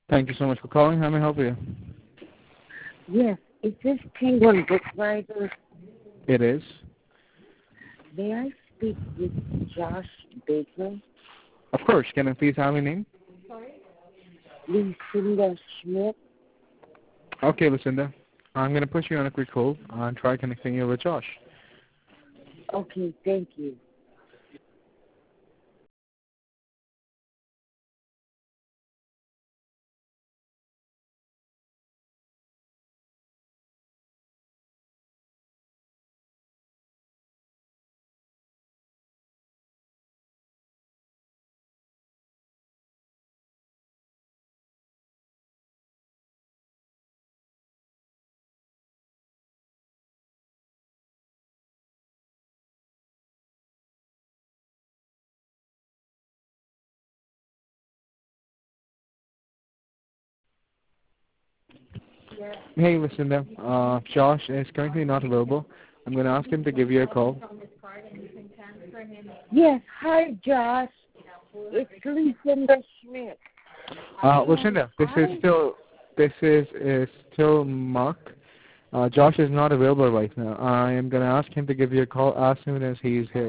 Thank you so much for calling. How may I help you? Yes, is this Penguin Book Writer? It is. May I speak with Josh Baker? Of course. Can I please have your name? Lucinda Schmidt? Okay, Lucinda. I'm going to put you on a quick hold and try connecting you with Josh. Okay, thank you. Hey, Lucinda. Josh is currently not available. I'm going to ask him to give you a call. Yes, hi Josh. It's Lucinda Schmidt. Lucinda, this is still Mark. Josh is not available right now. I am going to ask him to give you a call as soon as he's here.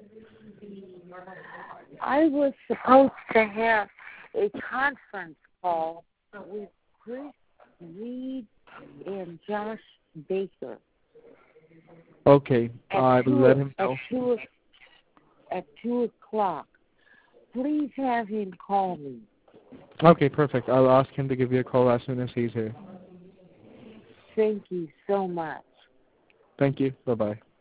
I was supposed to have a conference call with Chris Reed and Josh Baker Okay, at I will let him at know. 2 o'clock. Please have him call me. Okay, perfect. I'll ask him to give you a call as soon as he's here. Thank you so much. Thank you. Bye-bye.